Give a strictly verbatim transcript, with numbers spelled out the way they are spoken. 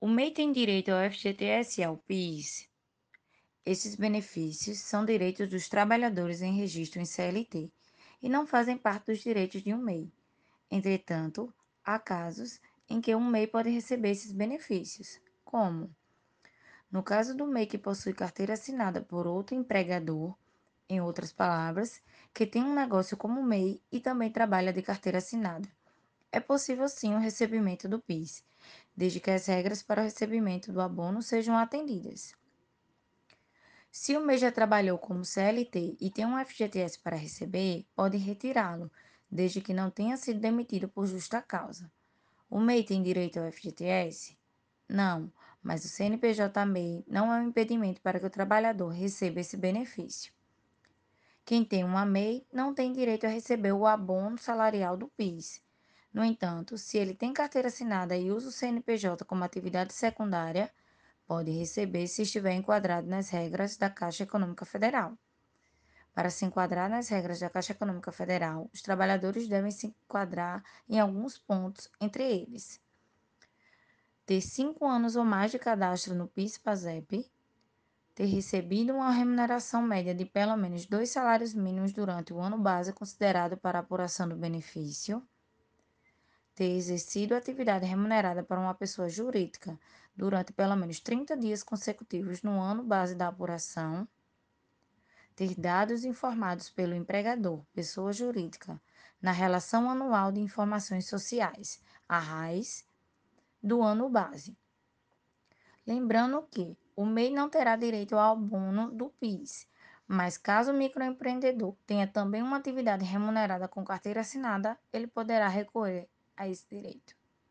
O M E I tem direito ao F G T S e ao PIS. Esses benefícios são direitos dos trabalhadores em registro em C L T e não fazem parte dos direitos de um M E I. Entretanto, há casos em que um M E I pode receber esses benefícios, como no caso do M E I que possui carteira assinada por outro empregador, em outras palavras, que tem um negócio como M E I e também trabalha de carteira assinada. É possível sim o recebimento do PIS, desde que as regras para o recebimento do abono sejam atendidas. Se o M E I já trabalhou como C L T e tem um F G T S para receber, pode retirá-lo, desde que não tenha sido demitido por justa causa. O M E I tem direito ao F G T S? Não, mas o C N P J M E I não é um impedimento para que o trabalhador receba esse benefício. Quem tem uma M E I não tem direito a receber o abono salarial do PIS. No entanto, se ele tem carteira assinada e usa o C N P J como atividade secundária, pode receber se estiver enquadrado nas regras da Caixa Econômica Federal. Para se enquadrar nas regras da Caixa Econômica Federal, os trabalhadores devem se enquadrar em alguns pontos, entre eles: ter cinco anos ou mais de cadastro no PIS/PASEP, ter recebido uma remuneração média de pelo menos dois salários mínimos durante o ano base considerado para a apuração do benefício, ter exercido atividade remunerada para uma pessoa jurídica durante pelo menos trinta dias consecutivos no ano base da apuração, ter dados informados pelo empregador, pessoa jurídica, na Relação Anual de Informações Sociais, a RAIS, do ano base. Lembrando que o M E I não terá direito ao abono do PIS, mas caso o microempreendedor tenha também uma atividade remunerada com carteira assinada, ele poderá recorrer a esse direito.